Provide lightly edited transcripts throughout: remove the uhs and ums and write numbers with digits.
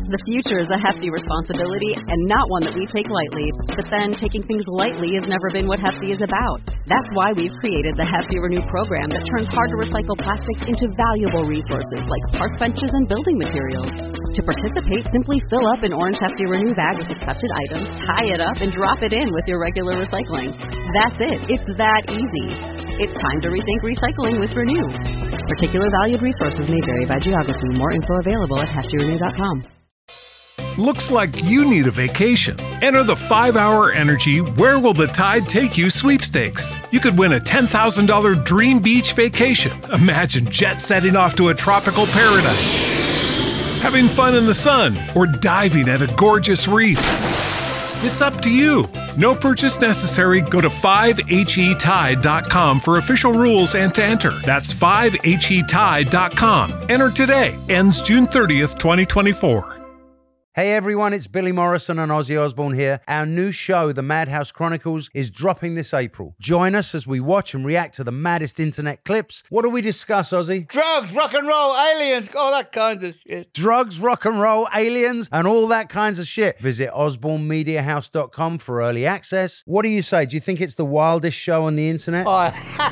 The future is a hefty responsibility and not one that we take lightly. But then, taking things lightly has never been what Hefty is about. That's why we've created the Hefty Renew program that turns hard-to-recycle plastics into valuable resources like park benches and building materials. To participate, simply fill up an orange Hefty Renew bag with accepted items, tie it up, and drop it in with your regular recycling. That's it. It's that easy. It's time to rethink recycling with Renew. Particular valued resources may vary by geography. More info available at heftyrenew.com. Looks like you need a vacation. Enter the 5-Hour Energy Where Will the Tide Take You sweepstakes. You could win a $10,000 dream beach vacation. Imagine jet setting off to a tropical paradise, having fun in the sun, or diving at a gorgeous reef. It's up to you. No purchase necessary. Go to 5HETide.com for official rules and to enter. That's 5HETide.com. Enter today. Ends June 30th, 2024. Hey everyone, it's Billy Morrison and Ozzy Osbourne here. Our new show, The Madhouse Chronicles, is dropping this April. Join us as we watch and react to the maddest internet clips. What do we discuss, Ozzy? Drugs, rock and roll, aliens, all that kind of shit. Drugs, rock and roll, aliens, and all that kinds of shit. Visit osbornemediahouse.com for early access. What do you say? Do you think it's the wildest show on the internet? Oh.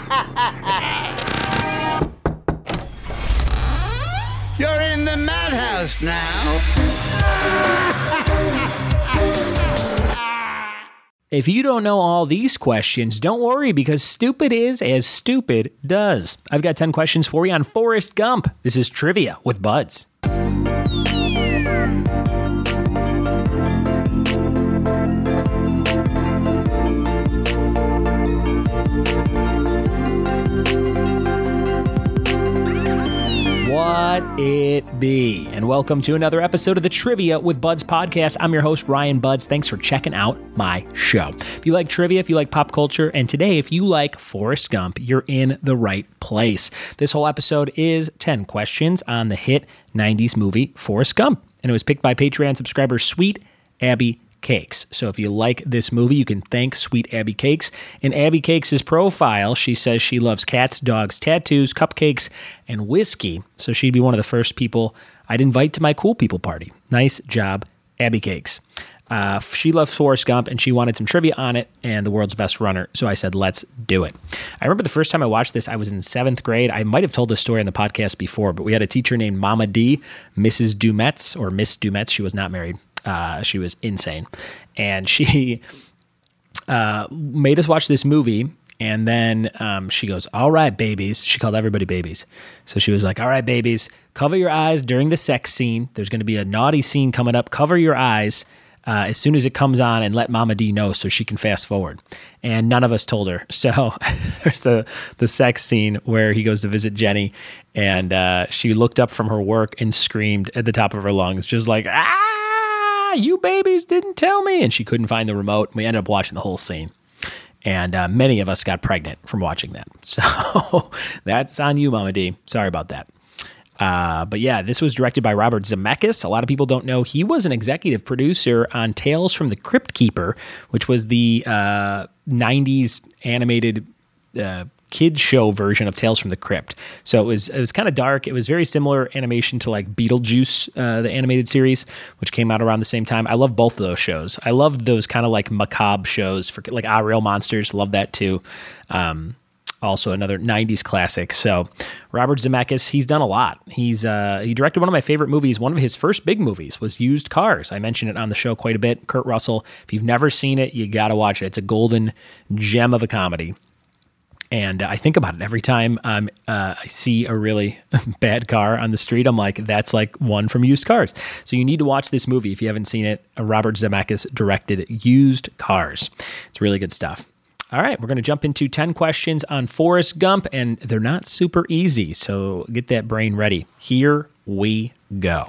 You're in the madhouse now. If you don't know all these questions, don't worry, because stupid is as stupid does. I've got 10 questions for you on Forrest Gump. This is Trivia with Buds. What it be? And welcome to another episode of the Trivia with Buds podcast. I'm your host, Ryan Buds. Thanks for checking out my show. If you like trivia, if you like pop culture, and today, if you like Forrest Gump, you're in the right place. This whole episode is 10 questions on the hit 90s movie Forrest Gump. And it was picked by Patreon subscriber Sweet Abby Cakes. So if you like this movie, you can thank Sweet Abby Cakes. In Abby Cakes' profile, she says she loves cats, dogs, tattoos, cupcakes, and whiskey. So she'd be one of the first people I'd invite to my cool people party. Nice job, Abby Cakes. She loves Forrest Gump, and she wanted some trivia on it and the world's best runner. So I said, let's do it. I remember the first time I watched this, I was in 7th grade. I might have told this story on the podcast before, but we had a teacher named Mama D, Mrs. Dumetz, or Miss Dumetz. She was not married. She was insane. And she made us watch this movie. And then she goes, all right, babies. She called everybody babies. So she was like, all right, babies, cover your eyes during the sex scene. There's going to be a naughty scene coming up. Cover your eyes as soon as it comes on and let Mama D know so she can fast forward. And none of us told her. So there's the sex scene where he goes to visit Jenny. And she looked up from her work and screamed at the top of her lungs, just like, ah! You babies didn't tell me. And she couldn't find the remote. We ended up watching the whole scene. And many of us got pregnant from watching that. So that's on you, Mama D. Sorry about that. But yeah, this was directed by Robert Zemeckis. A lot of people don't know he was an executive producer on Tales from the Crypt Keeper, which was the 90s animated kids show version of Tales from the Crypt. So it was kind of dark. It was very similar animation to like Beetlejuice, the animated series, which came out around the same time. I love both of those shows. I loved those kind of like macabre shows for like Real Monsters. Love that too. Also another 90s classic. So Robert Zemeckis, he's done a lot. He directed one of my favorite movies. One of his first big movies was Used Cars. I mentioned it on the show quite a bit. Kurt Russell. If you've never seen it, you got to watch it. It's a golden gem of a comedy. And I think about it every time I see a really bad car on the street. I'm like, that's like one from Used Cars. So you need to watch this movie if you haven't seen it. Robert Zemeckis directed Used Cars. It's really good stuff. All right, we're going to jump into 10 questions on Forrest Gump, and they're not super easy. So get that brain ready. Here we go.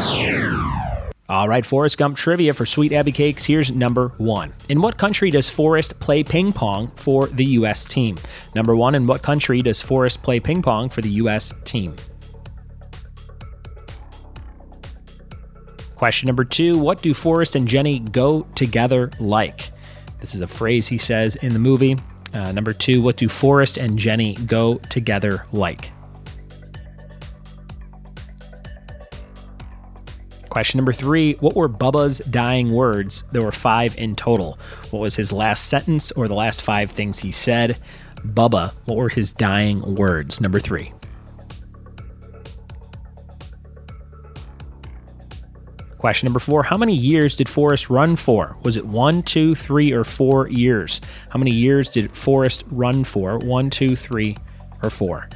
All right, Forrest Gump trivia for Sweet Abby Cakes. Here's number 1. In what country does Forrest play ping pong for the U.S. team? Number 1, in what country does Forrest play ping pong for the U.S. team? Question number 2, what do Forrest and Jenny go together like? This is a phrase he says in the movie. Number 2, what do Forrest and Jenny go together like? Question number 3, what were Bubba's dying words? There were 5 in total. What was his last sentence or the last 5 things he said? Bubba, what were his dying words? Number 3. Question number 4, how many years did Forrest run for? Was it 1, 2, 3, or 4 years? How many years did Forrest run for? 1, 2, 3, or 4?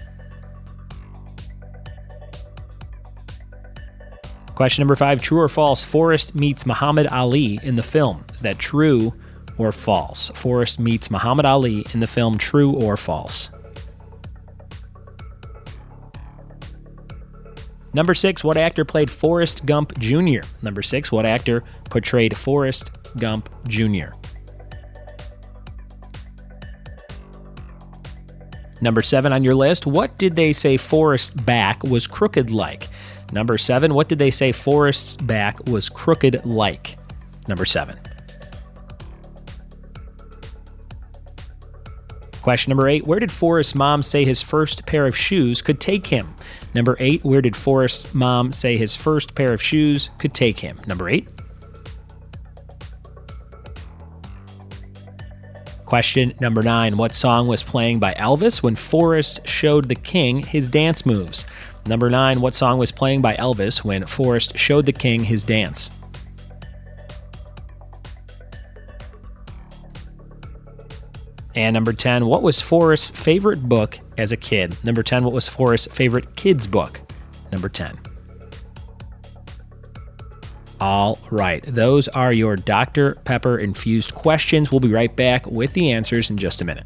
Question number 5, true or false? Forrest meets Muhammad Ali in the film. Is that true or false? Forrest meets Muhammad Ali in the film, true or false? Number 6, what actor played Forrest Gump Jr.? Number 6, what actor portrayed Forrest Gump Jr.? Number 7 on your list, what did they say Forrest's back was crooked like? Number 7, what did they say Forrest's back was crooked like? Number 7. Question number 8, where did Forrest's mom say his first pair of shoes could take him? Number 8, where did Forrest's mom say his first pair of shoes could take him? Number 8. Question number 9, what song was playing by Elvis when Forrest showed the king his dance moves? Number 9, what song was playing by Elvis when Forrest showed the king his dance? And number 10, what was Forrest's favorite book as a kid? Number 10, what was Forrest's favorite kid's book? Number 10. All right, those are your Dr. Pepper infused questions. We'll be right back with the answers in just a minute.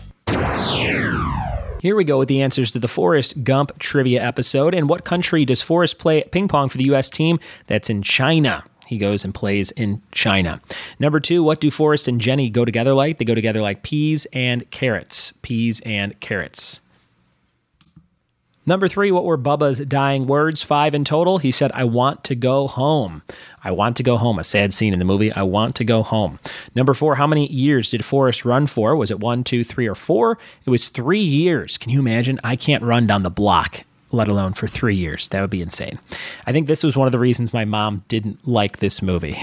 Here we go with the answers to the Forrest Gump trivia episode. In what country does Forrest play ping pong for the U.S. team? That's in China. He goes and plays in China. Number 2, what do Forrest and Jenny go together like? They go together like peas and carrots. Peas and carrots. Number 3, what were Bubba's dying words? 5 in total. He said, I want to go home. I want to go home. A sad scene in the movie. I want to go home. Number 4, how many years did Forrest run for? Was it 1, 2, 3, or 4? It was 3 years. Can you imagine? I can't run down the block, let alone for 3 years. That would be insane. I think this was one of the reasons my mom didn't like this movie.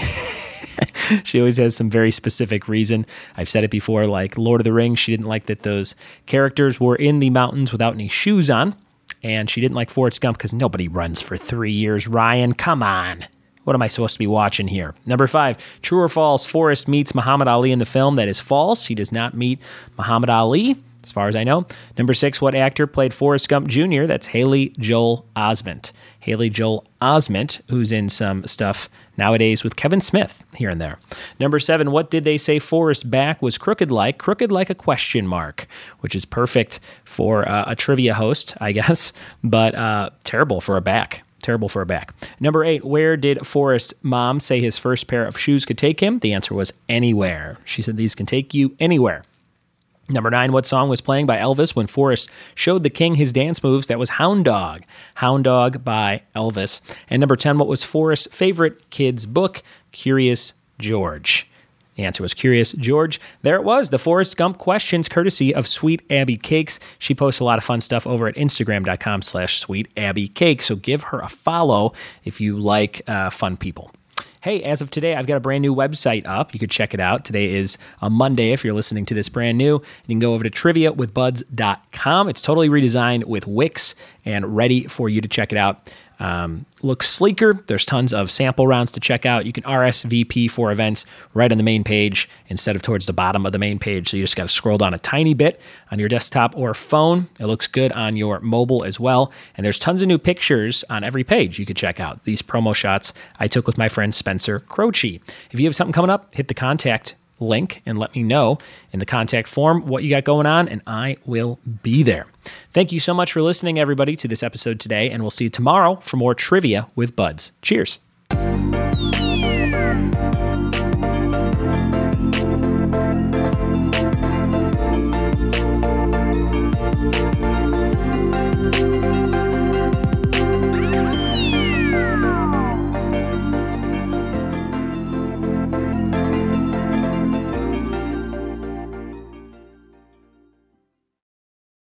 She always has some very specific reason. I've said it before, like Lord of the Rings, she didn't like that those characters were in the mountains without any shoes on. And she didn't like Forrest Gump because nobody runs for 3 years. Ryan, come on. What am I supposed to be watching here? Number 5, true or false, Forrest meets Muhammad Ali in the film. That is false. He does not meet Muhammad Ali, as far as I know. Number 6, what actor played Forrest Gump Jr.? That's Haley Joel Osment. Haley Joel Osment, who's in some stuff nowadays with Kevin Smith here and there. Number 7, what did they say Forrest's back was crooked like? Crooked like a question mark, which is perfect for a trivia host, I guess, but terrible for a back. Terrible for a back. Number 8, where did Forrest's mom say his first pair of shoes could take him? The answer was anywhere. She said these can take you anywhere. Number 9, what song was playing by Elvis when Forrest showed the king his dance moves? That was Hound Dog. Hound Dog by Elvis. And number 10, what was Forrest's favorite kid's book? Curious George. The answer was Curious George. There it was, the Forrest Gump questions, courtesy of Sweet Abby Cakes. She posts a lot of fun stuff over at Instagram.com/SweetAbbyCake. So give her a follow if you like fun people. Hey, as of today, I've got a brand new website up. You could check it out. Today is a Monday if you're listening to this brand new. You can go over to triviawithbuds.com. It's totally redesigned with Wix and ready for you to check it out. Looks sleeker. There's tons of sample rounds to check out. You can RSVP for events right on the main page instead of towards the bottom of the main page. So you just got to scroll down a tiny bit on your desktop or phone. It looks good on your mobile as well. And there's tons of new pictures on every page you could check out. These promo shots I took with my friend Spencer Croce. If you have something coming up, hit the contact link and let me know in the contact form what you got going on, and I will be there. Thank you so much for listening, everybody, to this episode today, and we'll see you tomorrow for more Trivia with Buds. Cheers.